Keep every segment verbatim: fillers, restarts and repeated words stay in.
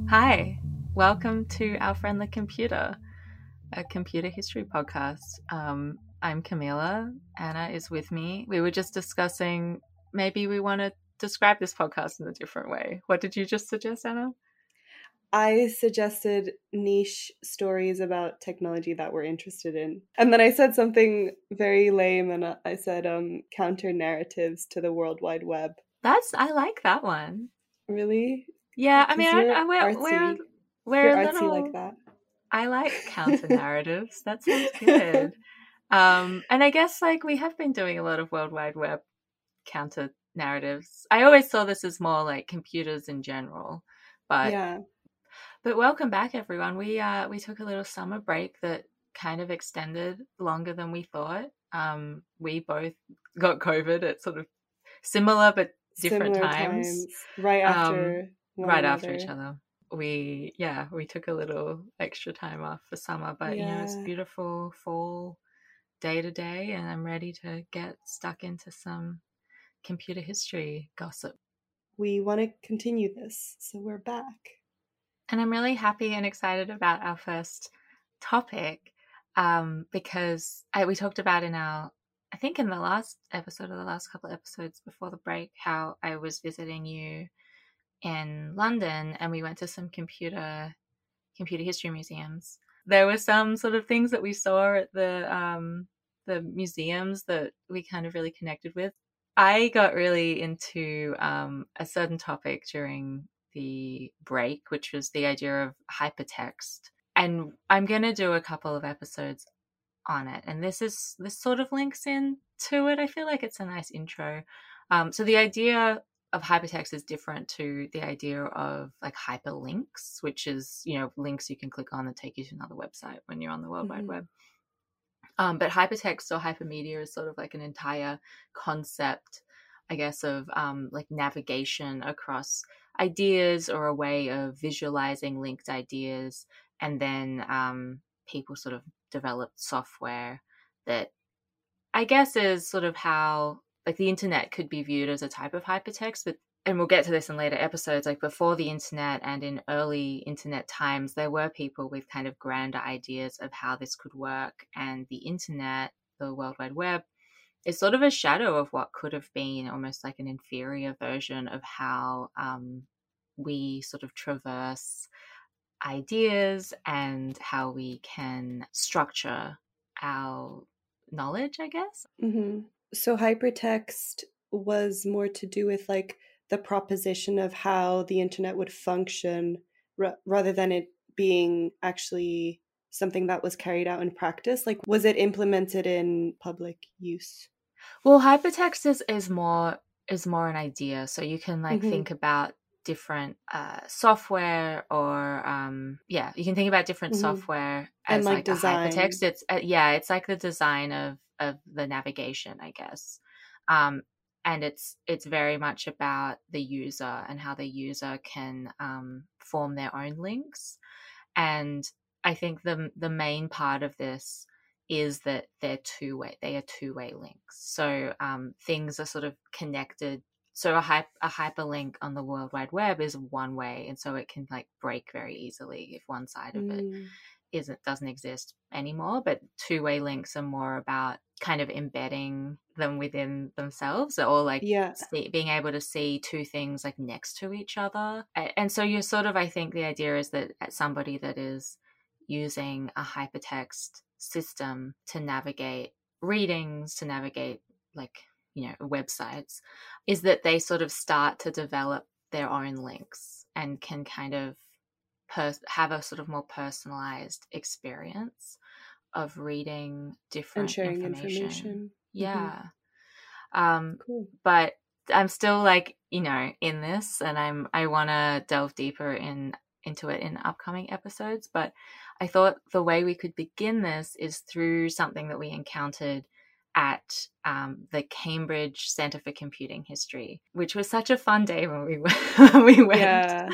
Hi, welcome to Our Friendly Computer, a computer history podcast. Um, I'm Camila. Anna is with me. We were just discussing maybe we want to describe this podcast in a different way. What did you just suggest, Anna? I suggested niche stories about technology that we're interested in. And then I said something very lame and I said um, counter narratives to the World Wide Web. That's, I like that one. Really? Yeah, I mean, you're I, I, we're, artsy. we're, we're you're a artsy little, like that. I like counter narratives. That sounds good. Um, and I guess like we have been doing a lot of World Wide Web counter narratives. I always saw this as more like computers in general, but yeah. But welcome back, everyone. We uh we took a little summer break that kind of extended longer than we thought. Um, we both got COVID at sort of similar but different Similar times. times, right after um, one right another. after each other. We yeah we took a little extra time off for summer, but yeah. you know it's beautiful fall day to day, and I'm ready to get stuck into some computer history gossip. We want to continue this, so we're back. And I'm really happy and excited about our first topic um, because I, we talked about in our, I think in the last episode or the last couple of episodes before the break, how I was visiting you in London and we went to some computer computer history museums. There were some sort of things that we saw at the um, the museums that we kind of really connected with. I got really into um, a certain topic during the break, which was the idea of hypertext. And I'm going to do a couple of episodes on it. And this is this sort of links in to it. I feel like it's a nice intro. Um, so the idea of hypertext is different to the idea of like hyperlinks, which is, you know, links you can click on that take you to another website when you're on the World mm-hmm. Wide Web. Um, but hypertext or hypermedia is sort of like an entire concept, I guess, of um, like navigation across ideas or a way of visualizing linked ideas. And then um, people sort of developed software that I guess is sort of how like the internet could be viewed as a type of hypertext, but and we'll get to this in later episodes, like before the internet and in early internet times, there were people with kind of grander ideas of how this could work. And the internet, the World Wide Web, is sort of a shadow of what could have been almost like an inferior version of how um, we sort of traverse ideas and how we can structure our knowledge, I guess. Mm-hmm. So hypertext was more to do with like the proposition of how the internet would function r- rather than it being actually something that was carried out in practice. Like, was it implemented in public use? Well, hypertext is, is more is more an idea. So you can like mm-hmm. think about different uh, software or um, yeah, you can think about different mm-hmm. software as and like, like design. A hypertext. It's uh, yeah, it's like the design of of the navigation, I guess. Um, and it's it's very much about the user and how the user can um, form their own links. And I think the the main part of this is that they're two way. They are two way links. So um, things are sort of connected. So a, hy- a hyperlink on the World Wide Web is one way, and so it can like break very easily if one side of it mm. isn't doesn't exist anymore. But two way links are more about kind of embedding them within themselves, or like yeah. see, being able to see two things like next to each other. And so you're sort of, I think the idea is that somebody that is using a hypertext system to navigate readings, to navigate like, you know, websites, is that they sort of start to develop their own links and can kind of pers- have a sort of more personalized experience of reading different and sharing information. information. Yeah. Mm-hmm. Um, cool. But I'm still like, you know, in this, and I'm I want to delve deeper in into it in upcoming episodes. But I thought the way we could begin this is through something that we encountered at um, the Cambridge Centre for Computing History, which was such a fun day when we when we went. Yeah.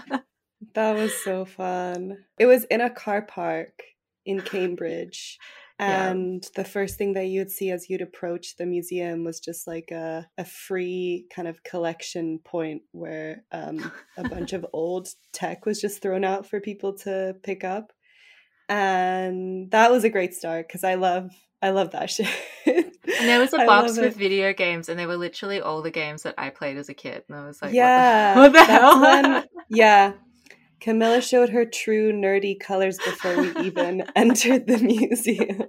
That was so fun. It was in a car park in Cambridge. Yeah. And the first thing that you'd see as you'd approach the museum was just like a, a free kind of collection point where um, a bunch of old tech was just thrown out for people to pick up. And that was a great start because I love I love that shit. And there was a I box love with it. video games, and they were literally all the games that I played as a kid. And I was like, Yeah, what the, what the that's hell? when, yeah, Camilla showed her true nerdy colors before we even entered the museum.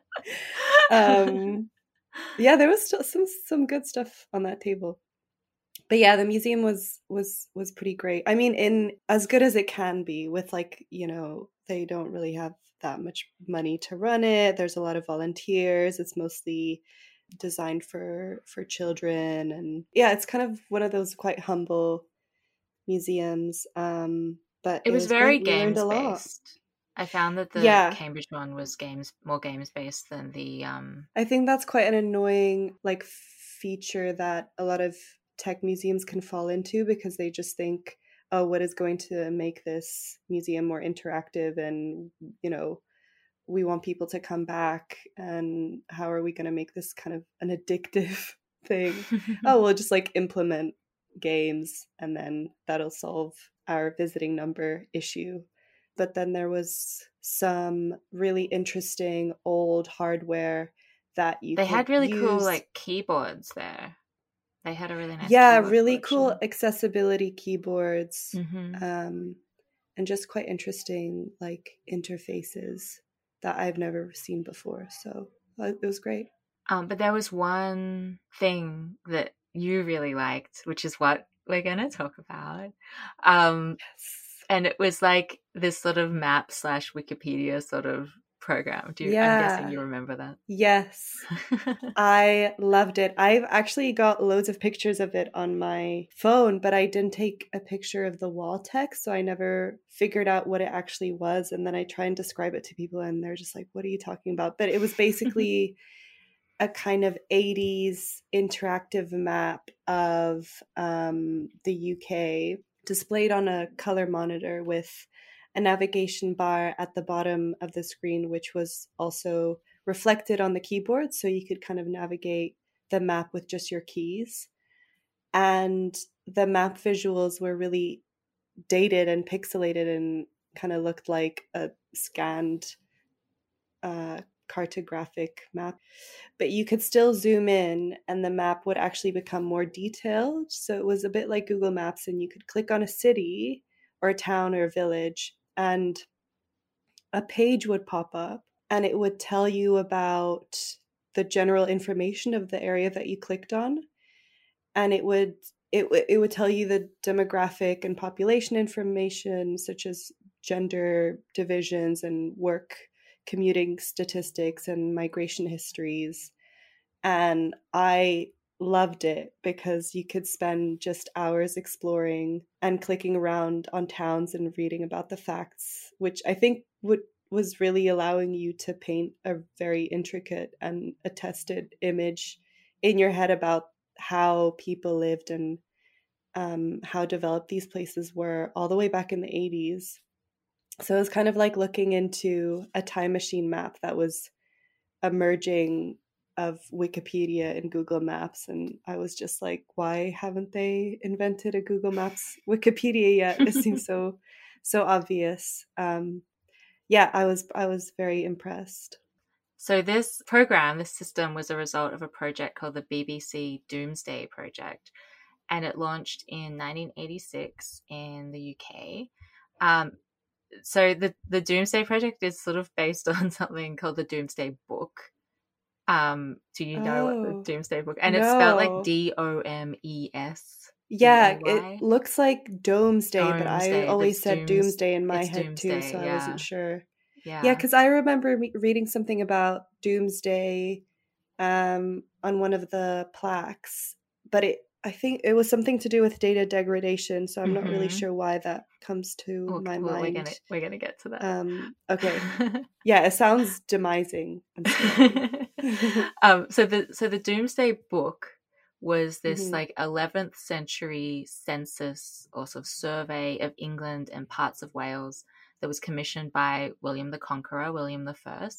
Um, yeah, there was still some some good stuff on that table. But yeah, the museum was was was pretty great. I mean, in as good as it can be with, like, you know, they don't really have that much money to run it. There's a lot of volunteers. It's mostly designed for for children, and yeah, it's kind of one of those quite humble museums. Um, but It it was was very great. We learned a games lot. based. I found that the Yeah, Cambridge one was games more games based than the um I think that's quite an annoying like feature that a lot of tech museums can fall into because they just think, oh, what is going to make this museum more interactive, and you know, we want people to come back, and how are we going to make this kind of an addictive thing? Oh, we'll just like implement games and then that'll solve our visiting number issue. But then there was some really interesting old hardware that you they could had really cool use. like keyboards there. They had a really nice Yeah, keyboard really cool collection. accessibility keyboards, Mm-hmm. um, and just quite interesting like interfaces that I've never seen before. So uh, it was great. Um, but there was one thing that you really liked, which is what we're going to talk about. Um, Yes. and it was like this sort of map slash Wikipedia sort of program. Do you, I'm guessing Yeah. you remember that. Yes. I loved it. I've actually got loads of pictures of it on my phone, but I didn't take a picture of the wall text, so I never figured out what it actually was. And then I try and describe it to people, and they're just like, what are you talking about? But it was basically a kind of eighties interactive map of um, the U K displayed on a color monitor with a navigation bar at the bottom of the screen, which was also reflected on the keyboard. So you could kind of navigate the map with just your keys. And the map visuals were really dated and pixelated and kind of looked like a scanned uh, cartographic map, but you could still zoom in and the map would actually become more detailed. So it was a bit like Google Maps, and you could click on a city or a town or a village, and a page would pop up and it would tell you about the general information of the area that you clicked on. And it would it, it would tell you the demographic and population information, such as gender divisions and work commuting statistics and migration histories. And I loved it because you could spend just hours exploring and clicking around on towns and reading about the facts, which I think would was really allowing you to paint a very intricate and attested image in your head about how people lived and um, how developed these places were all the way back in the eighties. So it was kind of like looking into a time machine map that was emerging of Wikipedia and Google Maps. And I was just like, why haven't they invented a Google Maps Wikipedia yet? It seems so so obvious. Um, yeah, I was I was very impressed. So this program, this system was a result of a project called the B B C Doomsday Project, and it launched in nineteen eighty-six in the U K. Um, so the, the Doomsday Project is sort of based on something called the Doomsday Book. Um, do you know what the Oh, Doomsday Book? And it's spelled like no. D O M E S D Yeah, A it Y. looks like Domesday, but I Doomsday, but always it's said Dooms. Doomsday in my It's head too, so Doomsday. I wasn't Yeah, sure. Yeah, yeah. because I remember me- reading something about Doomsday um, on one of the plaques, but it I think it was something to do with data degradation, so I'm not really Mm-hmm. sure why that comes to Well, my well, we're mind. gonna we're gonna get to Um, okay, that. yeah, it sounds demising and scary. um, so the so the Doomsday Book was this hmm like eleventh century census or sort of survey of England and parts of Wales that was commissioned by William the Conqueror, William the First.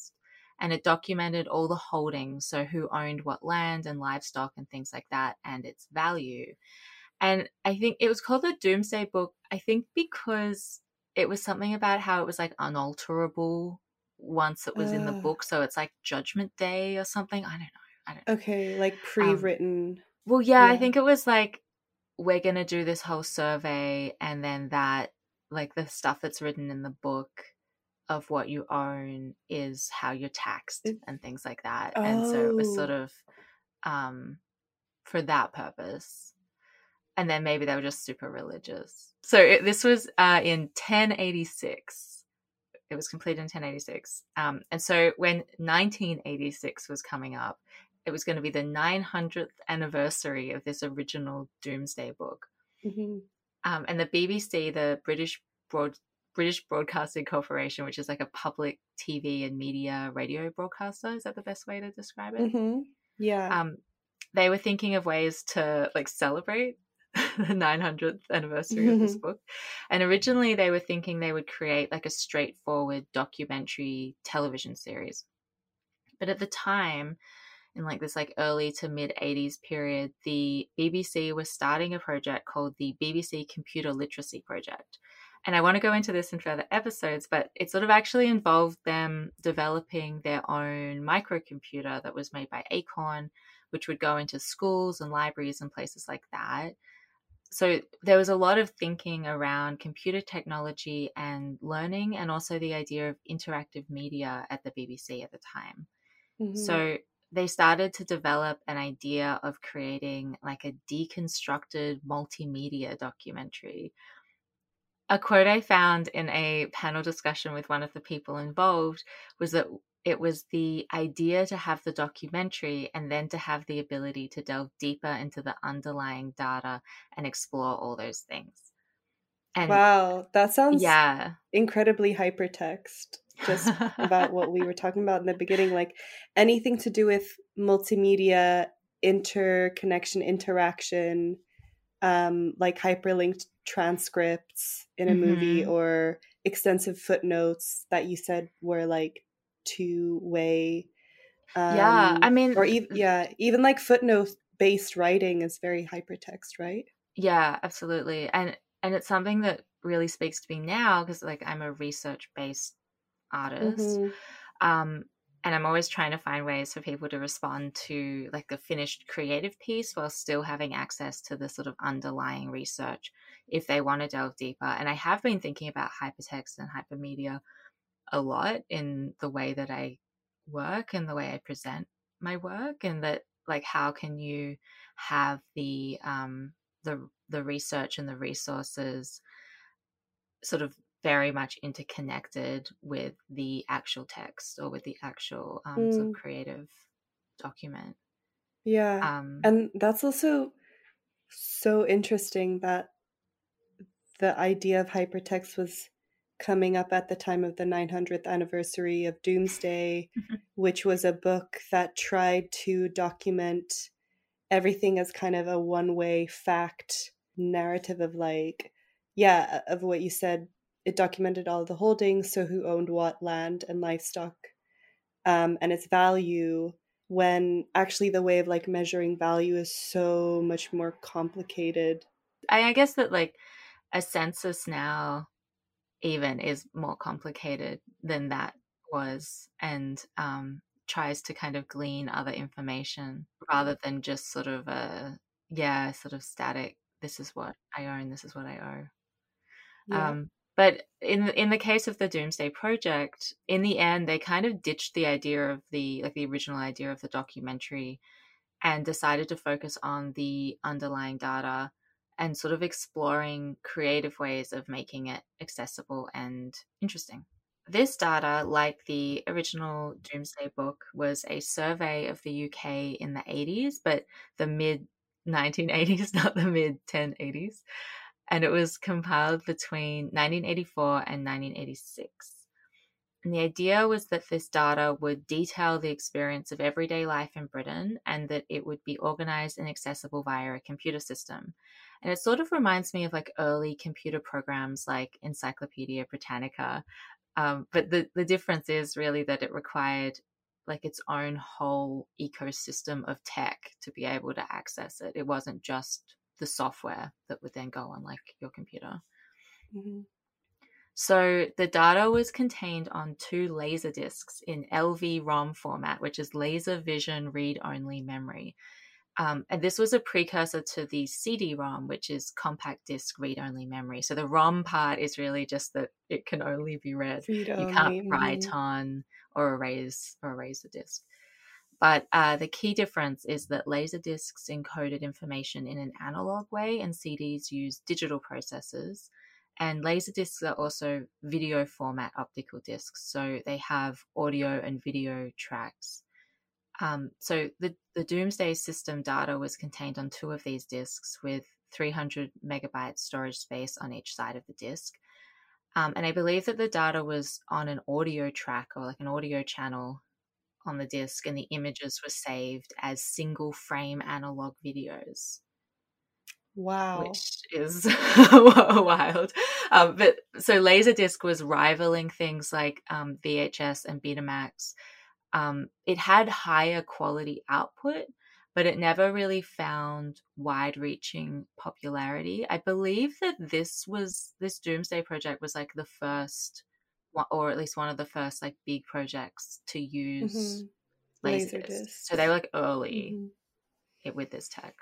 and it documented all the holdings, so who owned what land and livestock and things like that, and its value. And I think it was called the Doomsday Book, I think because it was something about how it was like unalterable once it was in the Uh, book. So it's like Judgment Day or something. I don't know. I don't know. okay, like Um, pre-written. well, yeah, I Yeah. think it was like, we're going to do this whole survey, and then that, like the stuff that's written in the book of what you own is how you're taxed It, and things like that. And so it was sort oh. of um, for that purpose. And then maybe they were just super religious. So it, this was uh, in ten eighty-six. It was completed in ten eighty-six. Um, and so when nineteen eighty-six was coming up, it was going to be the nine hundredth anniversary of this original Doomsday Book. Mm-hmm. Um, and the B B C, the British Broad British Broadcasting Corporation, which is like a public T V and media radio broadcaster, is that the best way to describe it? Mm-hmm. Yeah. Um, they were thinking of ways to like celebrate the nine hundredth anniversary of this book. And originally they were thinking they would create like a straightforward documentary television series. But at the time, in like this like early to mid eighties period, the B B C was starting a project called the B B C Computer Literacy Project. And I want to go into this in further episodes, but it sort of actually involved them developing their own microcomputer that was made by Acorn, which would go into schools and libraries and places like that. So there was a lot of thinking around computer technology and learning, and also the idea of interactive media at the B B C at the time. Mm-hmm. So they started to develop an idea of creating like a deconstructed multimedia documentary. A quote I found in a panel discussion with one of the people involved was that it was the idea to have the documentary and then to have the ability to delve deeper into the underlying data and explore all those things. And Wow, that sounds yeah. incredibly hypertext, just about what we were talking about in the beginning, like anything to do with multimedia, interconnection, interaction, um, like hyperlinked transcripts in a movie, Mm-hmm. or extensive footnotes that you said were like two way. Um, Yeah, I mean, or even, yeah, even like footnote based writing is very hypertext, right? yeah, absolutely. And and it's something that really speaks to me now because like I'm a research based artist. Mm-hmm. Um, and I'm always trying to find ways for people to respond to like a finished creative piece while still having access to the sort of underlying research if they want to delve deeper. And I have been thinking about hypertext and hypermedia a lot in the way that I work and the way I present my work, and that like how can you have the um the the research and the resources sort of very much interconnected with the actual text or with the actual um, sort of Mm, creative document. yeah. Um, And that's also so interesting that the idea of hypertext was coming up at the time of the nine hundredth anniversary of Doomsday, which was a book that tried to document everything as kind of a one way fact narrative of, like, yeah, of what you said. It documented all the holdings, so who owned what land and livestock, um, and its value, when actually the way of like measuring value is so much more complicated. I, I guess that like a census now even is more complicated than that was, and um, tries to kind of glean other information rather than just sort of a, yeah, sort of static, this is what I own, this is what I owe. Yeah. Um, but in in the case of the Doomsday Project, in the end, they kind of ditched the idea of the like the original idea of the documentary and decided to focus on the underlying data and sort of exploring creative ways of making it accessible and interesting. This data, like the original Doomsday Book, was a survey of the U K in the eighties, but the mid nineteen eighties, not the mid ten eighties. And it was compiled between nineteen eighty-four and nineteen eighty-six. And the idea was that this data would detail the experience of everyday life in Britain, and that it would be organized and accessible via a computer system. And it sort of reminds me of like early computer programs like Encyclopedia Britannica. Um, but the, the difference is really that it required like its own whole ecosystem of tech to be able to access it. It wasn't just the software that would then go on like your computer. Mm-hmm. So the data was contained on two laser discs in L V ROM format, which is laser vision read-only memory. Um, and this was a precursor to the C D ROM, which is compact disc read-only memory. So the ROM part is really just that it can only be read. Read You only. can't write Mm-hmm. on or erase or erase the disc. But uh, the key difference is that laser discs encoded information in an analog way and C Ds use digital processors. And laser discs are also video format optical discs. So they have audio and video tracks. Um, so the, the Doomsday system data was contained on two of these disks with three hundred megabyte storage space on each side of the disk. Um, and I believe that the data was on an audio track or like an audio channel on the disk, and the images were saved as single frame analog videos. Wow. Which is wild. Um, but so Laserdisc was rivaling things like um, V H S and Betamax. Um, it had higher quality output, but it never really found wide-reaching popularity. I believe that this was this Doomsday project was like the first, or at least one of the first like big projects to use mm-hmm. laser, laser discs. discs. So they were like early mm-hmm. with this tech.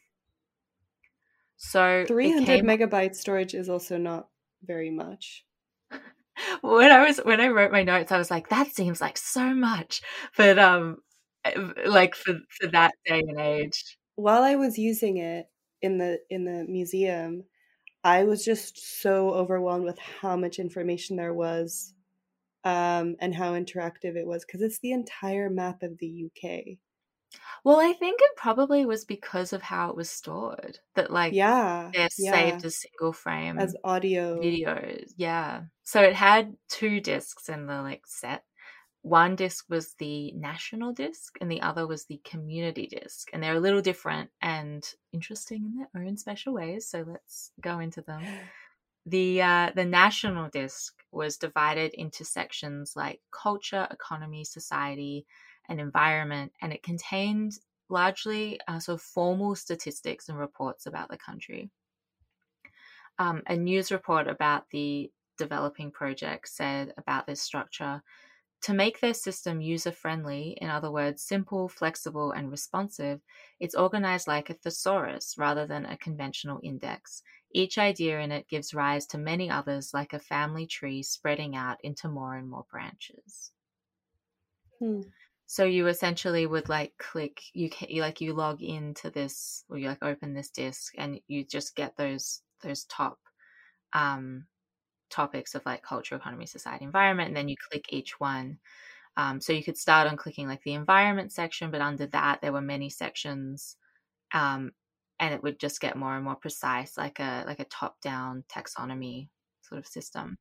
So three hundred came... megabyte storage is also not very much. when I was when I wrote my notes, I was like, that seems like so much, but um, like for for that day and age. While I was using it in the in the museum, I was just so overwhelmed with how much information there was, um, and how interactive it was, because it's the entire map of the U K. Well, I think it probably was because of how it was stored. That like yeah, they're yeah. saved as single frame as audio videos. Yeah. So it had two discs in the like set. One disc was the national disc and the other was the community disc. And they're a little different and interesting in their own special ways. So let's go into them. The uh, the national disc was divided into sections like culture, economy, society, and environment, and it contained largely uh, sort of formal statistics and reports about the country. Um, a news report about the developing project said about this structure, to make their system user-friendly, in other words, simple, flexible, and responsive, it's organized like a thesaurus rather than a conventional index. Each idea in it gives rise to many others like a family tree spreading out into more and more branches. Hmm. So you essentially would like click, you can, you like you log into this, or you like open this disk, and you just get those those top um, topics of like culture, economy, society, environment, and then you click each one. Um, so you could start on clicking like the environment section, but under that there were many sections, um, and it would just get more and more precise, like a like a top-down taxonomy sort of system.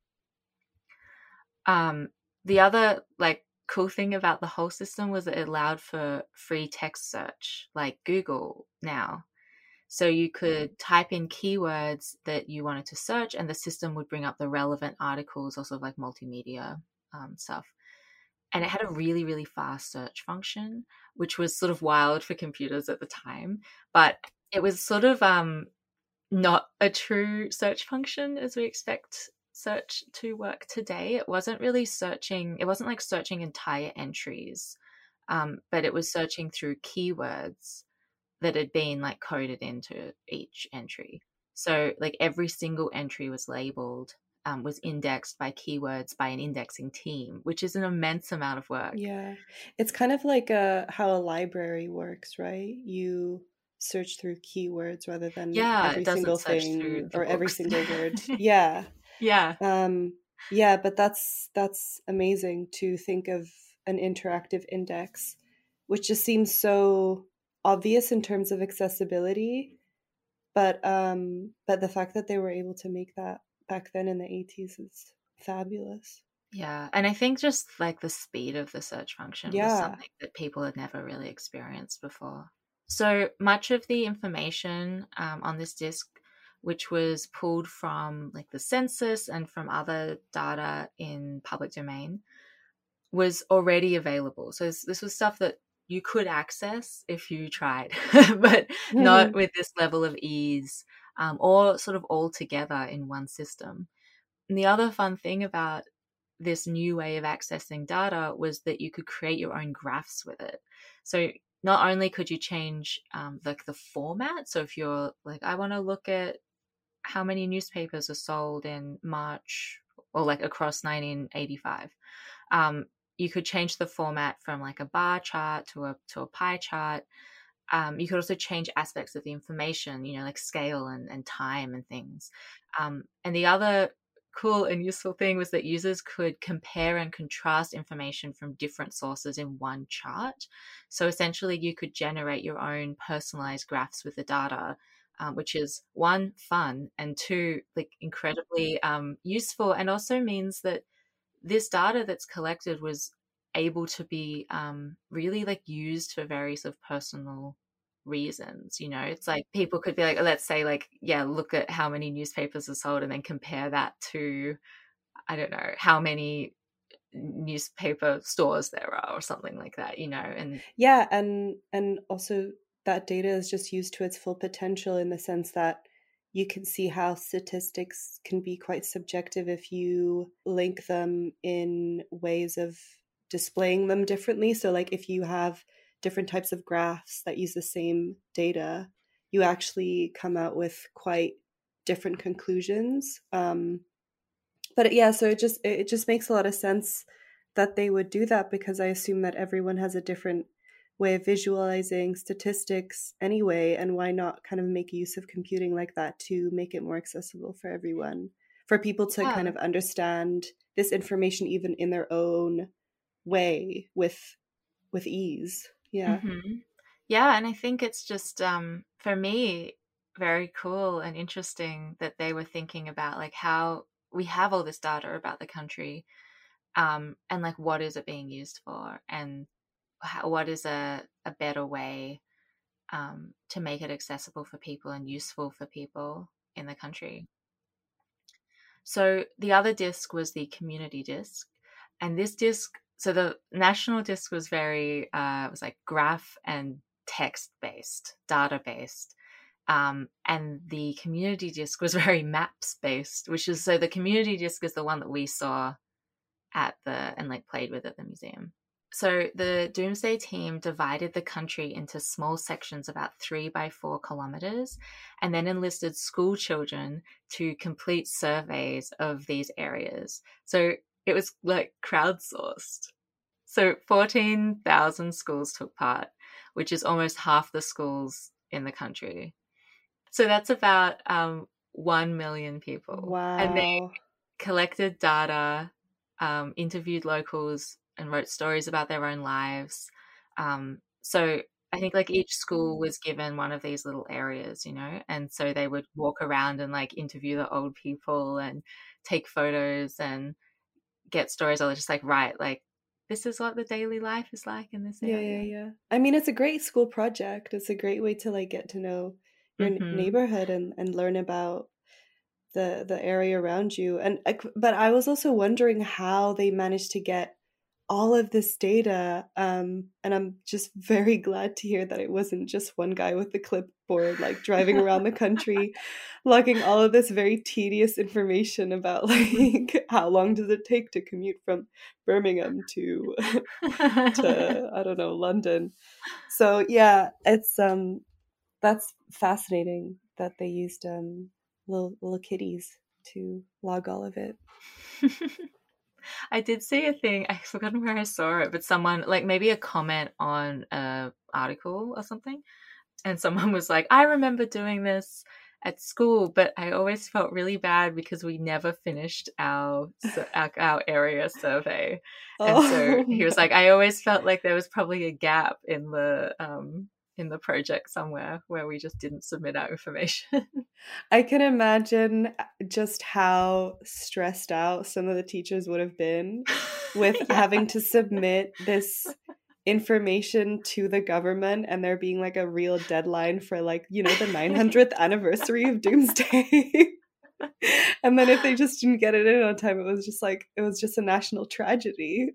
Um, the other like cool thing about the whole system was that it allowed for free text search, like Google now. So you could type in keywords that you wanted to search, and the system would bring up the relevant articles, also like multimedia um, stuff. And it had a really, really fast search function, which was sort of wild for computers at the time. But it was sort of um, not a true search function as we expect search to work today. It wasn't really searching, it wasn't like searching entire entries, um, but it was searching through keywords that had been like coded into each entry. So like every single entry was labeled, um, was indexed by keywords by an indexing team, which is an immense amount of work. Yeah, it's kind of like a, how a library works, right? You search through keywords rather than yeah, every it doesn't single search thing through the or every books. single word. Yeah. Yeah. Um, yeah, but that's that's amazing to think of an interactive index, which just seems so obvious in terms of accessibility. But um, but the fact that they were able to make that back then in the eighties is fabulous. Yeah, and I think just like the speed of the search function Yeah. was something that people had never really experienced before. So much of the information um, on this disk, which was pulled from like the census and from other data in public domain, was already available. So this, this was stuff that you could access if you tried, but not with this level of ease, um, or sort of all together in one system. And the other fun thing about this new way of accessing data was that you could create your own graphs with it. So not only could you change um, like the format, so if you're like, I want to look at how many newspapers are sold in March or like across nineteen eighty-five, um, you could change the format from like a bar chart to a to a pie chart. Um, you could also change aspects of the information, you know, like scale and, and time and things. Um, and the other cool and useful thing was that users could compare and contrast information from different sources in one chart. So essentially, you could generate your own personalized graphs with the data, um, which is one, fun, and two, like incredibly um, useful, and also means that this data that's collected was able to be um, really like used for very sort of personal reasons. You know, it's like people could be like, let's say like, yeah, look at how many newspapers are sold and then compare that to, I don't know, how many newspaper stores there are or something like that, you know. And yeah, and and also that data is just used to its full potential in the sense that you can see how statistics can be quite subjective if you link them in ways of displaying them differently. So like if you have different types of graphs that use the same data, you actually come out with quite different conclusions. Um, but yeah, so it just it just makes a lot of sense that they would do that, because I assume that everyone has a different way of visualizing statistics anyway, and why not kind of make use of computing like that to make it more accessible for everyone, for people to yeah. kind of understand this information even in their own way with with ease. Yeah. Mm-hmm. Yeah, and I think it's just um for me very cool and interesting that they were thinking about like how we have all this data about the country, um and like what is it being used for, and how, what is a, a better way um, to make it accessible for people and useful for people in the country. So the other disc was the community disc, and this disc, so the national disc was very, uh, it was like graph and text based, data based. Um, and the community disc was very maps based, which is, so the community disc is the one that we saw at the, and like played with at the museum. So the Doomsday team divided the country into small sections about three by four kilometers, and then enlisted school children to complete surveys of these areas. So it was like crowdsourced. So fourteen thousand schools took part, which is almost half the schools in the country. So that's about um, one million people. Wow. And they collected data, um, interviewed locals, and wrote stories about their own lives. Um, so I think like each school was given one of these little areas, you know, and so they would walk around and like interview the old people and take photos and get stories. Or just like, right, like this is what the daily life is like in this area. Yeah, yeah, yeah. I mean, it's a great school project. It's a great way to like get to know your mm-hmm. neighborhood and, and learn about the the area around you. And but I was also wondering how they managed to get all of this data, um, and I'm just very glad to hear that it wasn't just one guy with the clipboard like driving around the country logging all of this very tedious information about like how long does it take to commute from Birmingham to to I don't know, London. So yeah, it's um that's fascinating that they used um little little kitties to log all of it. I did see a thing, I've forgotten where I saw it, but someone, like maybe a comment on a article or something, and someone was like, I remember doing this at school, but I always felt really bad because we never finished our our, our area survey. Oh, and so he was like, I always felt like there was probably a gap in the um in the project somewhere where we just didn't submit our information. I can imagine just how stressed out some of the teachers would have been with yeah. having to submit this information to the government, and there being like a real deadline for like, you know, the nine hundredth anniversary of Doomsday. And then if they just didn't get it in on time, it was just like, it was just a national tragedy.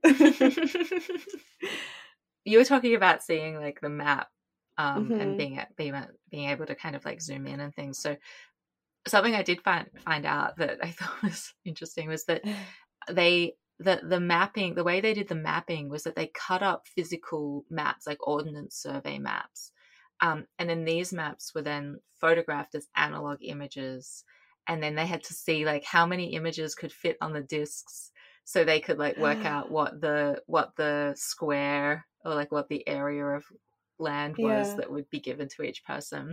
You were talking about seeing like the map um, Mm-hmm. and being, being being able to kind of like zoom in and things. So something I did find find out that I thought was interesting was that they the the mapping, the way they did the mapping was that they cut up physical maps, like ordnance survey maps, um, and then these maps were then photographed as analog images, and then they had to see like how many images could fit on the discs, so they could like work out what the what the square or like what the area of land was Yeah. that would be given to each person.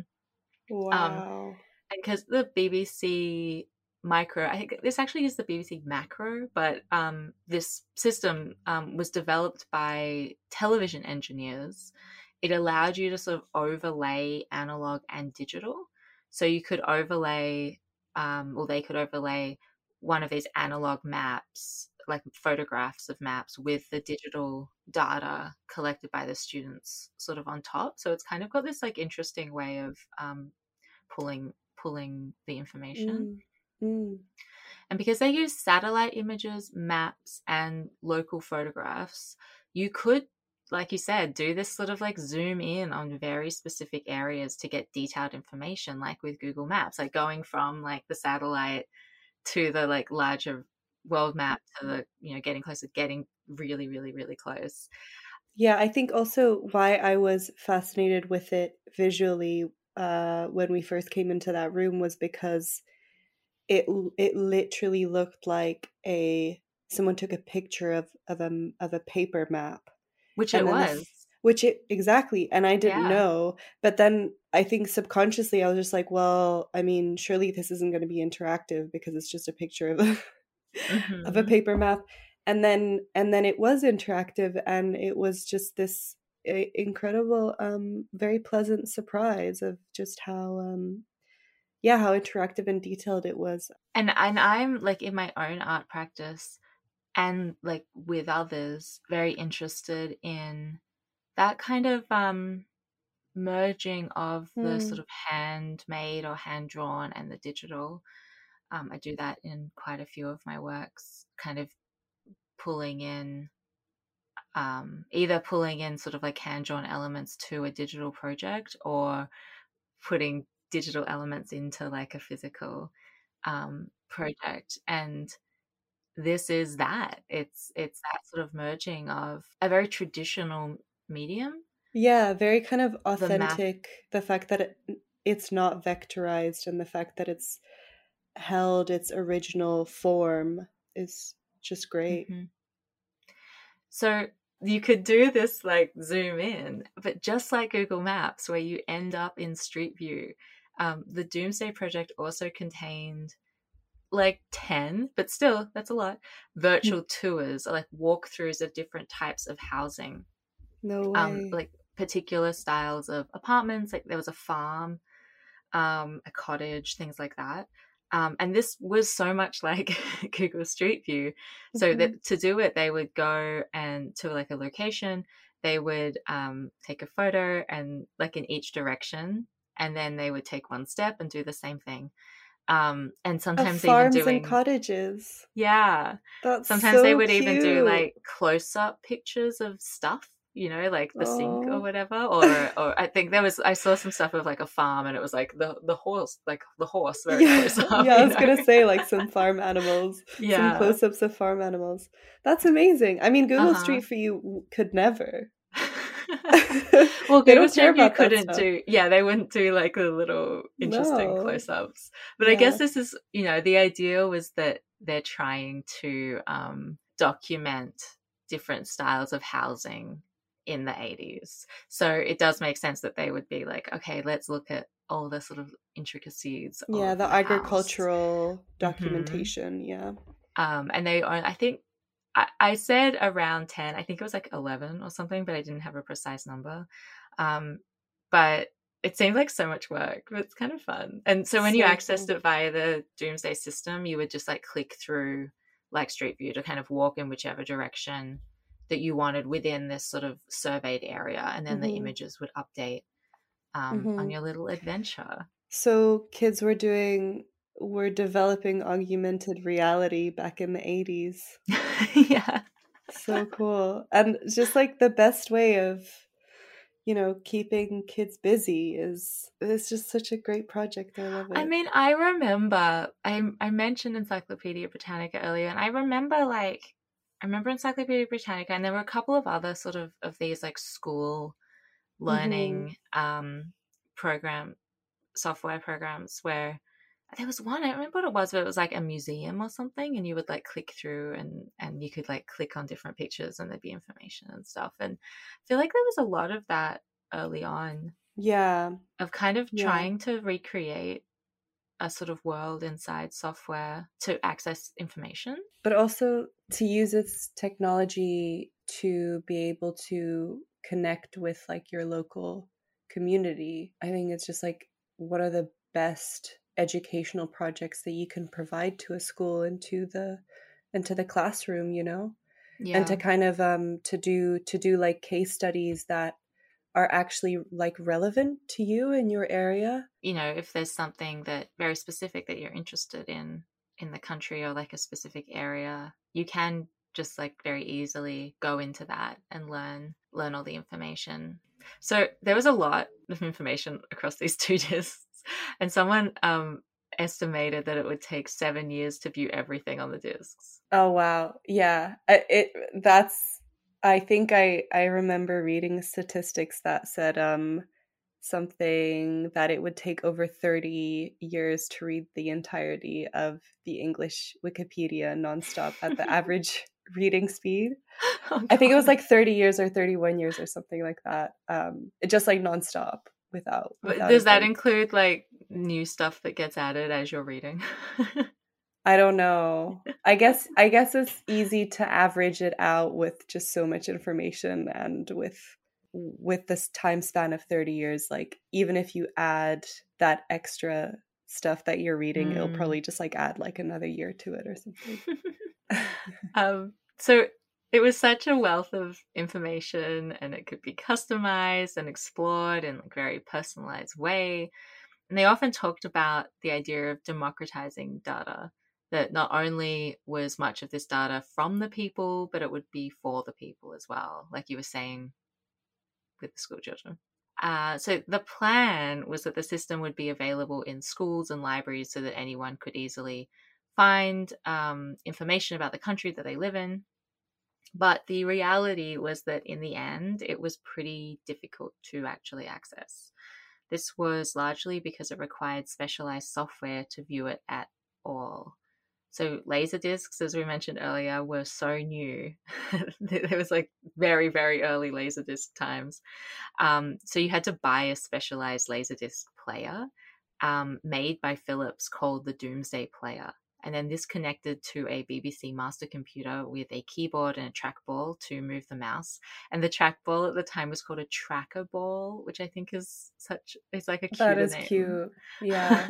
Um, Wow. and because the B B C Micro, I think this actually is the B B C Macro, but um, this system um, was developed by television engineers. It allowed you to sort of overlay analog and digital. So you could overlay, um, or they could overlay one of these analog maps, like photographs of maps, with the digital data collected by the students sort of on top. So it's kind of got this like interesting way of um, pulling pulling the information. Mm. Mm. And because they use satellite images, maps, and local photographs, you could, like you said, do this sort of like zoom in on very specific areas to get detailed information, like with Google Maps, like going from like the satellite to the like larger world map to the, you know, getting closer, getting really, really, really close. Yeah, I think also why I was fascinated with it visually uh, when we first came into that room was because it it literally looked like a someone took a picture of of a of a paper map, Which and it then the was. f- which it exactly, and I didn't Yeah. know, but then I think subconsciously I was just like, well, I mean, surely this isn't going to be interactive because it's just a picture of a of a Mm-hmm. paper map, and then and then it was interactive, and it was just this uh, incredible, um, very pleasant surprise of just how um yeah, how interactive and detailed it was. And and I'm like in my own art practice and like with others very interested in that kind of um merging of the sort Mm. of handmade or hand drawn and the digital. Um, I do that in quite a few of my works, kind of pulling in um, either pulling in sort of like hand drawn elements to a digital project or putting digital elements into like a physical um, project. And this is that. It's it's that sort of merging of a very traditional medium, Yeah, very kind of the map. authentic. The fact that it, it's not vectorized, and the fact that it's held its original form is just great. Mhm. So you could do this like zoom in, but just like Google Maps, where you end up in Street View, um, the Doomsday Project also contained like ten, but still, that's a lot, virtual tours, or like walkthroughs of different types of housing, No um, way. like particular styles of apartments. Like there was a farm, um, a cottage, things like that. Um, and this was so much like Google Street View. So Mhm. that to do it, they would go and to like a location, they would um, take a photo and like in each direction, and then they would take one step and do the same thing. Um, and Of sometimes even farms and doing, cottages. yeah, That's sometimes they so would even do cute. like close up pictures of stuff, you know, like the sink or Oh. whatever. Or or I think there was I saw some stuff of like a farm and it was like the the horse, like the horse very Yeah, close up, yeah, I you was know. gonna say like some farm animals, some Yeah. close-ups of farm animals. That's amazing. I mean, Google Uh-huh. Street for you could never. Well, They Google don't care Street View about that couldn't stuff. do, yeah, they wouldn't do like the little interesting No. close-ups. But I guess Yeah. this is, you know, the idea was that they're trying to um, document different styles of housing in the eighties. So it does make sense that they would be like, okay, let's look at all the sort of intricacies Yeah, of the the house. agricultural Hmm. documentation. Yeah. Um, and they own, I think, I, I said around ten. I think it was like eleven or something, but I didn't have a precise number. Um, but it seemed like so much work, but it's kind of fun. And so when you So accessed cool. it via the Doomsday system, you would just like click through like Street View to kind of walk in whichever direction that you wanted within this sort of surveyed area, and then the Mm-hmm. images would update um, on Mm-hmm. your little adventure. So kids were doing were developing augmented reality back in the eighties. Yeah. So cool. And just like the best way of, you know, keeping kids busy is it's just such a great project. I love I it. mean, I remember I I mentioned Encyclopedia Britannica earlier, and I remember like I remember Encyclopedia Britannica, and there were a couple of other sort of of these like school Mm-hmm. learning um program software programs where there was one, I don't remember what it was, but it was like a museum or something, and you would like click through and and you could like click on different pictures and there'd be information and stuff. And I feel like there was a lot of that early on Yeah. of kind of Yeah. trying to recreate a sort of world inside software to access information. But also to use its technology to be able to connect with like your local community. I think it's just like what are the best educational projects that you can provide to a school and to the into the classroom, you know? And to Yeah. kind of um to do to do like case studies that are actually like relevant to you in your area. You know, if there's something that very specific that you're interested in in the country or like a specific area, you can just like very easily go into that and learn learn all the information. So there was a lot of information across these two discs, and someone um estimated that it would take seven years to view everything on the discs. Oh wow. Yeah. I- It that's I think I I remember reading statistics that said um something that it would take over thirty years to read the entirety of the English Wikipedia nonstop at the average reading speed. Oh I think it was god. like thirty years or thirty-one years or something like that. Um it just like nonstop without But without a does that break. include like new stuff that gets added as you're reading? I don't know. I guess I guess it's easy to average it out with just so much information and with with this time span of thirty years, like even if you add that extra stuff that you're reading, it'll Mm. probably just like add like another year to it or something. um, so it was such a wealth of information, and it could be customized and explored in like very personalized way. And they often talked about the idea of democratizing data, that not only was much of this data from the people, but it would be for the people as well, like you were saying with the school children. Uh, so the plan was that the system would be available in schools and libraries so that anyone could easily find um, information about the country that they live in. But the reality was that in the end, it was pretty difficult to actually access. This was largely because it required specialized software to view it at all. So laser discs, as we mentioned earlier, were so new. There was like very, very early laser disc times. Um, so you had to buy a specialized Laserdisc player um, made by Philips called the Doomsday Player. And then this connected to a B B C master computer with a keyboard and a trackball to move the mouse. And the trackball at the time was called a tracker ball, which I think is such, it's like a That cuter is name. cute. Yeah.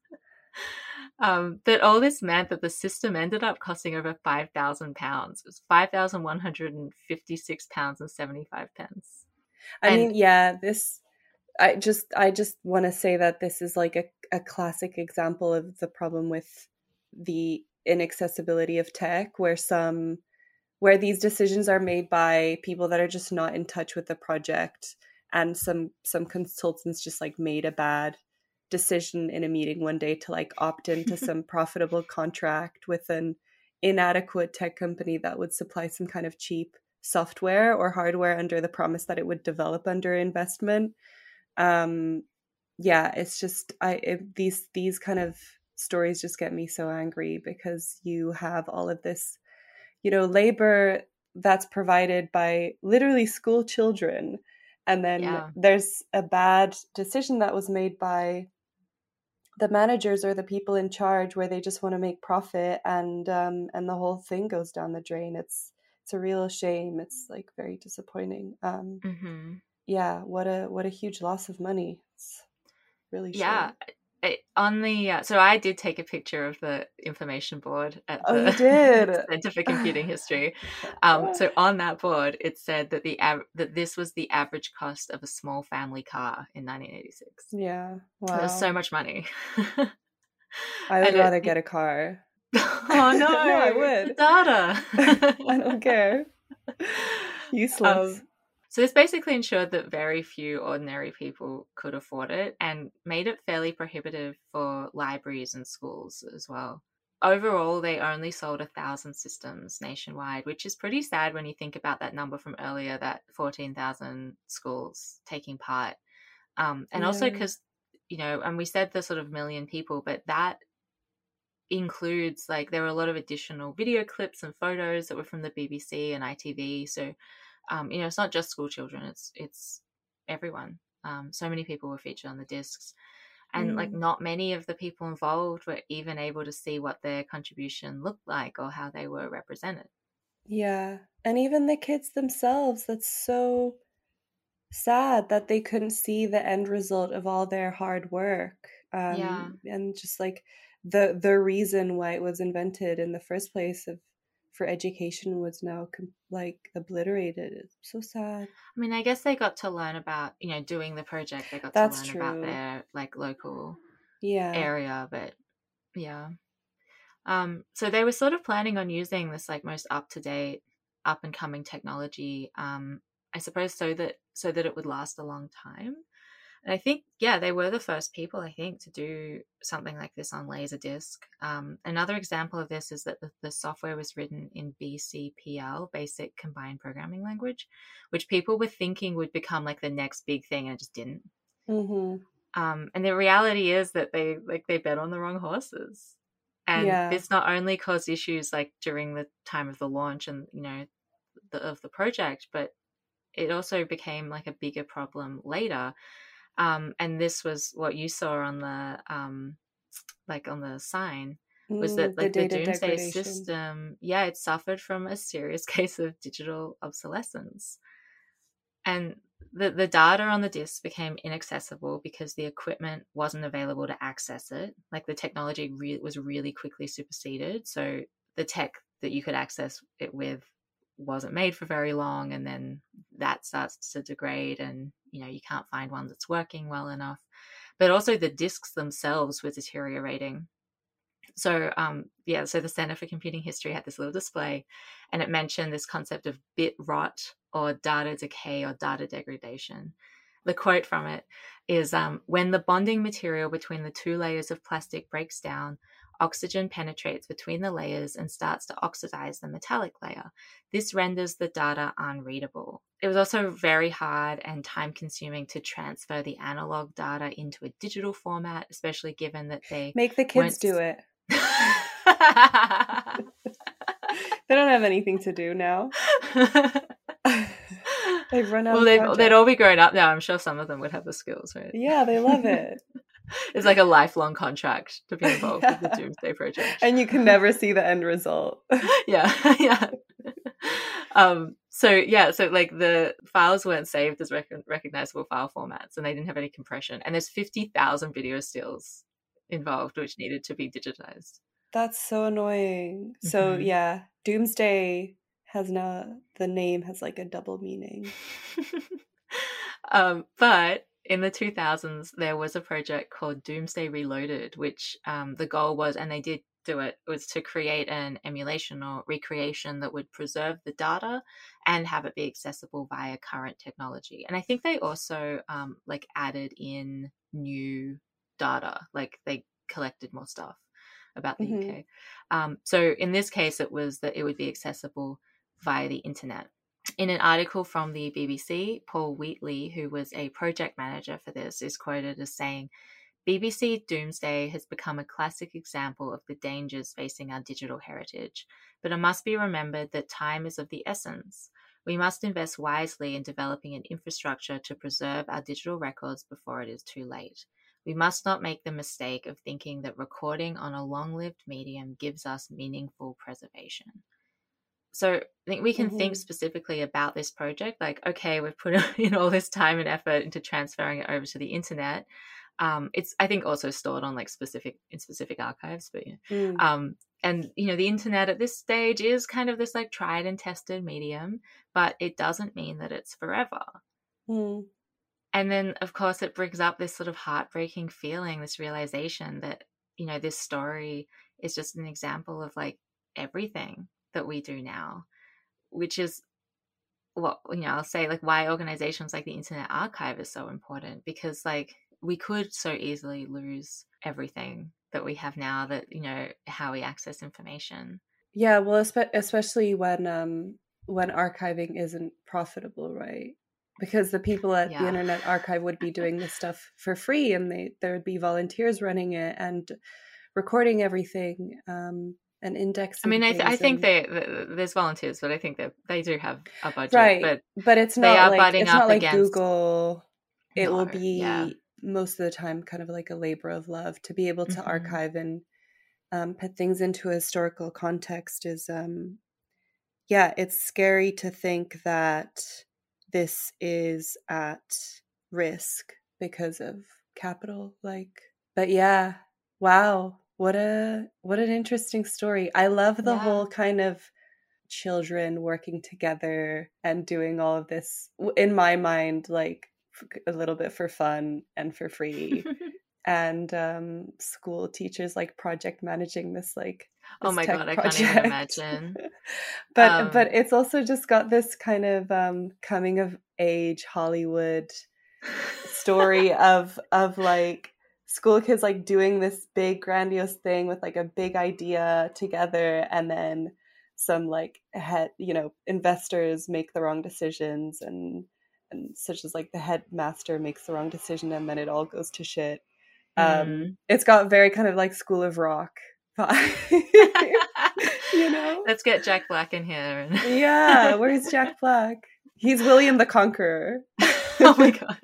um, but all this meant that the system ended up costing over five thousand pounds. It was five thousand one hundred fifty-six pounds and seventy-five pence. I And mean, yeah, this I just I just want to say that this is like a, a classic example of the problem with the inaccessibility of tech, where some where these decisions are made by people that are just not in touch with the project, and some some consultants just like made a bad decision in a meeting one day to like opt into some profitable contract with an inadequate tech company that would supply some kind of cheap software or hardware under the promise that it would develop under investment. um yeah, it's just I it, these these kind of stories just get me so angry, because you have all of this, you know, labor that's provided by literally school children, and then yeah. there's a bad decision that was made by the managers or the people in charge where they just want to make profit, and um and the whole thing goes down the drain. It's it's a real shame. It's like very disappointing. um Mm-hmm. yeah, what a what a huge loss of money. It's really Yeah. shame. It, on the uh, so I did take a picture of the information board at Oh, you the did. Center for Computing History. Um, so on that board, it said that the av- that this was the average cost of a small family car in nineteen eighty-six. Yeah, There's so wow. much money. I would And it, rather it get a car. oh no, No, I it's the would. data. I don't care. Useless. Um, so this basically ensured that very few ordinary people could afford it and made it fairly prohibitive for libraries and schools as well. Overall, they only sold a thousand systems nationwide, which is pretty sad when you think about that number from earlier, that fourteen thousand schools taking part. Um, and also Yeah. because, you know, and we said the sort of million people, but that includes, like, there were a lot of additional video clips and photos that were from the B B C and I T V. So, um, you know, it's not just school children, it's it's everyone. Um, so many people were featured on the discs. And like Mm. not many of the people involved were even able to see what their contribution looked like or how they were represented. Yeah. And even the kids themselves, that's so sad that they couldn't see the end result of all their hard work. Yeah. Um, and just like the the reason why it was invented in the first place of for education was now com- like obliterated. It's so sad. I mean, I guess they got to learn about, you know, doing the project, they got to That's learn about true. their like local Yeah. area, but yeah. Um, so they were sort of planning on using this like most up to date, up and coming technology, um, I suppose, so that so that it would last a long time. And I think, yeah, they were the first people, I think, to do something like this on Laserdisc. Um, another example of this is that the, the software was written in B C P L, Basic Combined Programming Language, which people were thinking would become like the next big thing, and it just didn't. Mm-hmm. Um, and the reality is that they like they bet on the wrong horses. And Yeah. this not only caused issues like during the time of the launch and, you know, the, of the project, but it also became like a bigger problem later. Um, and this was what you saw on the um, like on the sign, was that Mm, the like the data Doomsday degradation. system, yeah, it suffered from a serious case of digital obsolescence. And the, the data on the disk became inaccessible because the equipment wasn't available to access it. Like the technology re- was really quickly superseded. So the tech that you could access it with wasn't made for very long, and then that starts to degrade, and you know you can't find one that's working well enough. But also the disks themselves were deteriorating. So um, yeah, so the Center for Computing History had this little display, and it mentioned this concept of bit rot or data decay or data degradation. The quote from it is, um, when the bonding material between the two layers of plastic breaks down, oxygen penetrates between the layers and starts to oxidize the metallic layer. This renders the data unreadable. It was also very hard and time consuming to transfer the analog data into a digital format, especially given that they Make the kids weren't do it. They don't have anything to do now. They've run out well, of they'd, projects. they'd all be grown up now. I'm sure some of them would have the skills, right? Yeah, they love it. It's like a lifelong contract to be involved yeah. with the Doomsday Project. And you can never see the end result. yeah, yeah. Um, so, yeah, so like the files weren't saved as rec- recognizable file formats, and they didn't have any compression. And there's fifty thousand video stills involved which needed to be digitized. That's so annoying. So, mm-hmm. yeah, Doomsday has now, the name has like a double meaning. um, but in the two thousands, there was a project called Doomsday Reloaded, which um, the goal was, and they did do it, was to create an emulation or recreation that would preserve the data and have it be accessible via current technology. And I think they also um, like added in new data, like they collected more stuff about the mm-hmm. U K. Um, so in this case, it was that it would be accessible via the internet. In an article from the B B C, Paul Wheatley, who was a project manager for this, is quoted as saying, B B C Doomsday has become a classic example of the dangers facing our digital heritage, but it must be remembered that time is of the essence. We must invest wisely in developing an infrastructure to preserve our digital records before it is too late. We must not make the mistake of thinking that recording on a long-lived medium gives us meaningful preservation. So I think we can mm-hmm. think specifically about this project, like, okay, we've put in all this time and effort into transferring it over to the internet. Um, it's, I think, also stored on like specific in specific archives, but yeah. Mm. Um, and you know, the internet at this stage is kind of this like tried and tested medium, but it doesn't mean that it's forever. Mm. And then, of course, it brings up this sort of heartbreaking feeling, this realization that you know, this story is just an example of like everything that we do now, which is what, you know, I'll say like why organizations like the Internet Archive is so important, because like we could so easily lose everything that we have now, that, you know, how we access information. Yeah, well, espe- especially when um when archiving isn't profitable, right? Because the people at the Yeah. Internet Archive would be doing this stuff for free, and they there would be volunteers running it and recording everything, um, and indexing I mean, I, th- I things. think And they, th- there's volunteers, but I think that they do have a budget, right, but but it's they not are like butting it's not up like against. Google. It will No, yeah. be most of the time kind of like a labor of love to be able to Mm-hmm. archive and um, put things into a historical context. Is um, yeah, it's scary to think that this is at risk because of capital. Like, but yeah, wow, what a what an interesting story. I love the Yeah. whole kind of children working together and doing all of this, in my mind, like a little bit for fun and for free. And um, school teachers like project managing this like Oh this my tech God, I can't even project. imagine. but Um, but it's also just got this kind of um, coming of age Hollywood story of of like school kids like doing this big grandiose thing with like a big idea together, and then some like head, you know, investors make the wrong decisions, and and such as like the headmaster makes the wrong decision, and then it all goes to shit. Um, mm. it's got very kind of like School of Rock vibe, you know? Let's get Jack Black in here. And Yeah, where's Jack Black? He's William the Conqueror. Oh my God.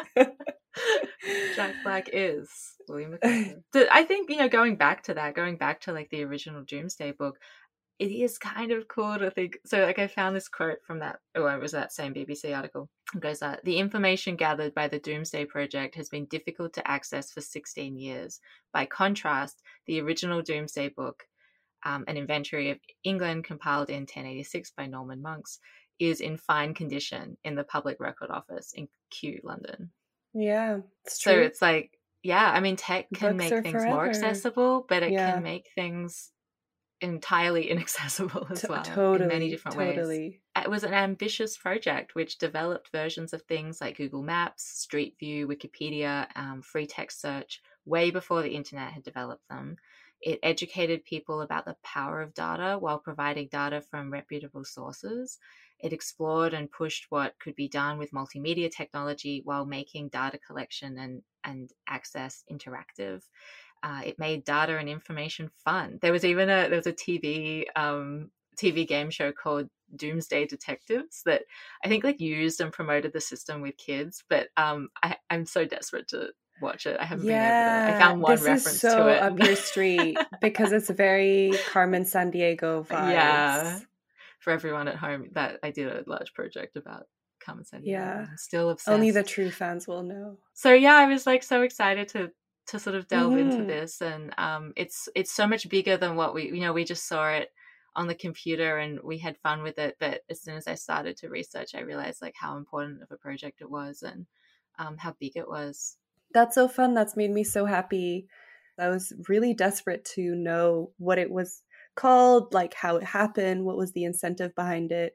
Jack Black is William the Conqueror. I think, you know, going back to that, going back to like the original Doomsday book, it is kind of cool to think. So like I found this quote from that, oh, it was that same B B C article. It goes, uh, the information gathered by the Doomsday Project has been difficult to access for sixteen years. By contrast, the original Doomsday book, um, an inventory of England compiled in ten eighty-six by Norman Monks, is in fine condition in the Public Record Office in Kew, London. Yeah, it's so true. It's like, yeah, I mean, tech can Books make are things forever. more accessible, but it Yeah. can make things entirely inaccessible as T- well, totally, in many different totally. ways. It was an ambitious project which developed versions of things like Google Maps, Street View, Wikipedia, um, free text search way before the internet had developed them. It educated people about the power of data while providing data from reputable sources. It explored and pushed what could be done with multimedia technology while making data collection and, and access interactive. Uh, it made data and information fun. There was even a there was a T V um, T V game show called Doomsday Detectives that I think like used and promoted the system with kids. But um, I, I'm so desperate to watch it. I haven't Yeah, been able to. I found one this reference is so to it. up your street because it's very Carmen Sandiego vibes. Yeah, for everyone at home, that I did a large project about Carmen Sandiego. Yeah, I'm still obsessed. Only the true fans will know. So yeah, I was like so excited to to sort of delve mm-hmm. into this, and um, it's it's so much bigger than what we you know we just saw it on the computer and we had fun with it. But as soon as I started to research, I realized like how important of a project it was and um, how big it was. That's so fun. That's made me so happy. I was really desperate to know what it was called, like how it happened, what was the incentive behind it.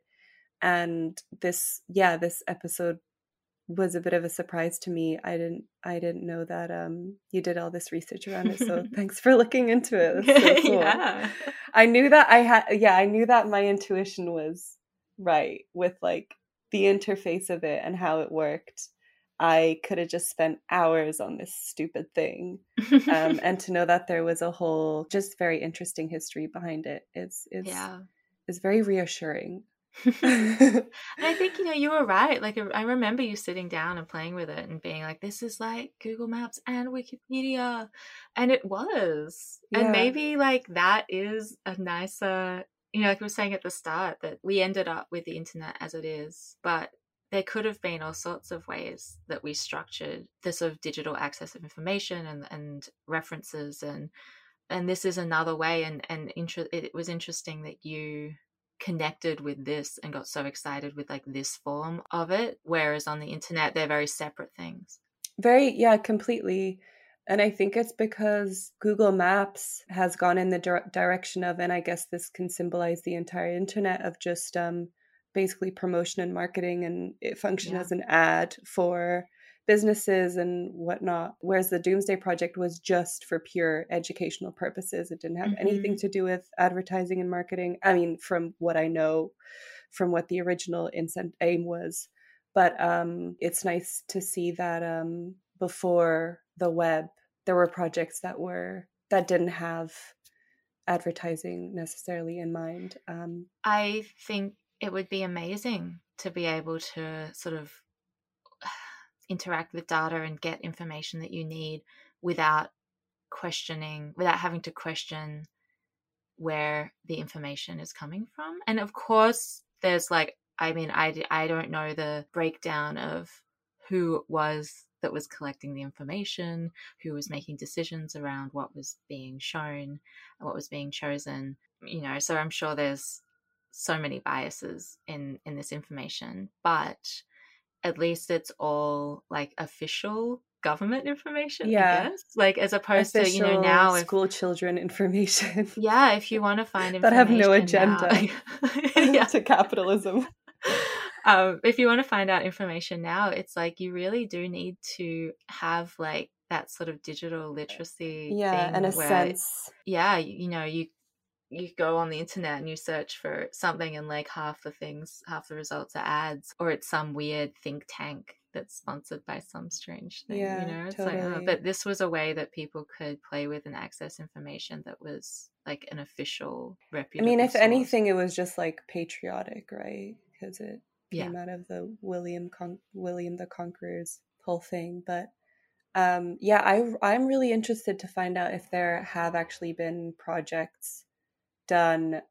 And this, yeah, this episode was a bit of a surprise to me. I didn't, I didn't know that um, you did all this research around it. So thanks for looking into it. That's so cool. Yeah. I knew that I had, yeah, I knew that my intuition was right with like the interface of it and how it worked. I could have just spent hours on this stupid thing. Um, and to know that there was a whole just very interesting history behind it is is yeah. is very reassuring. And I think, you know, you were right. Like, I remember you sitting down and playing with it and being like, this is like Google Maps and Wikipedia. And it was. Yeah. And maybe like that is a nicer, you know, like we were saying at the start, that we ended up with the internet as it is, but there could have been all sorts of ways that we structured the sort of digital access of information and, and references. And, and this is another way. And, and inter- it was interesting that you connected with this and got so excited with like this form of it, whereas on the internet they're very separate things. Very, yeah, completely. And I think it's because Google Maps has gone in the dir- direction of, and I guess this can symbolize the entire internet, of just um, basically promotion and marketing, and it function Yeah. as an ad for businesses and whatnot. Whereas the Doomsday Project was just for pure educational purposes. It didn't have Mm-hmm. anything to do with advertising and marketing. I mean, from what I know, from what the original incent aim was. But um, it's nice to see that um, before the web, there were projects that were that didn't have advertising necessarily in mind. Um, I think it would be amazing to be able to sort of interact with data and get information that you need without questioning, without having to question where the information is coming from. And of course, there's like, I mean, I, I don't know the breakdown of who it was that was collecting the information, who was making decisions around what was being shown and what was being chosen, you know, so I'm sure there's so many biases in, in this information, but at least it's all like official government information, I yeah, guess. Like as opposed to, you know, official now if school children information yeah, if you want to find that have no information now, agenda yeah. to capitalism. Um, if you want to find out information now, it's like you really do need to have like that sort of digital literacy Yeah, thing and a where, sense. yeah, you, you know, you you go on the internet and you search for something and like half the things, half the results are ads, or it's some weird think tank that's sponsored by some strange thing, Yeah, you know? It's totally. like, oh, but this was a way that people could play with and access information that was like an official, reputable I mean, if source. anything, it was just like patriotic, right? Because it came Yeah. out of the William Con- William the Conqueror's whole thing. But um, yeah, I I'm really interested to find out if there have actually been projects done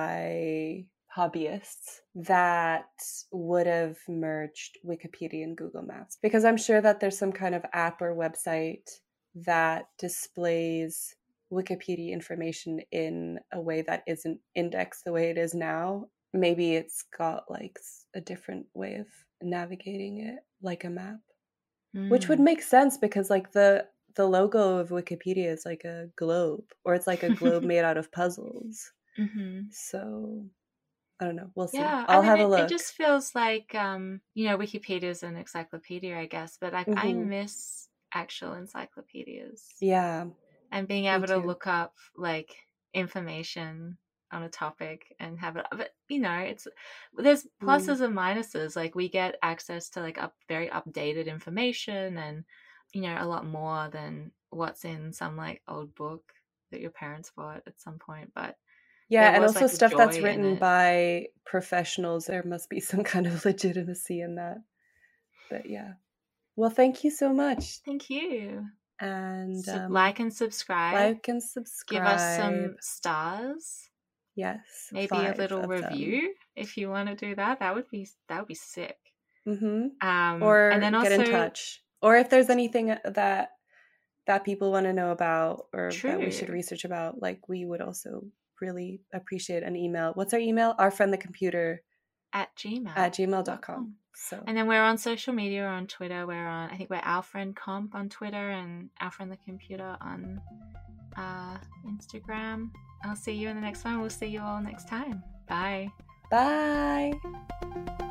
by hobbyists that would have merged Wikipedia and Google Maps, because I'm sure that there's some kind of app or website that displays Wikipedia information in a way that isn't indexed the way it is now. Maybe it's got like a different way of navigating it, like a map, mm. which would make sense because like the the logo of Wikipedia is like a globe, or it's like a globe made out of puzzles. Mm-hmm. So I don't know. We'll see. Yeah, I'll I mean, have it, a look. It just feels like, um, you know, Wikipedia is an encyclopedia, I guess, but I, mm-hmm. I miss actual encyclopedias. Yeah. And being able to look up like information on a topic and have it, but you know, it's there's pluses mm. and minuses. Like we get access to like up very updated information, and you know, a lot more than what's in some like old book that your parents bought at some point. But yeah, and also like stuff that's written by professionals. There must be some kind of legitimacy in that. But yeah. Well, thank you so much. Thank you. And so um, like and subscribe. Like and subscribe. Give us some stars. Yes. Maybe a little review them. If you want to do that. That would be that would be sick. Mm-hmm. Um, or and then get also, in touch. Or if there's anything that that people want to know about or True. That we should research about, like we would also really appreciate an email. What's our email? Our friend the computer at gmail at gmail dot com. So and then we're on social media. We're on Twitter. We're on I think we're Our Friend Comp on Twitter and Our Friend the Computer on uh, Instagram. I'll see you in the next one. We'll see you all next time. Bye. Bye.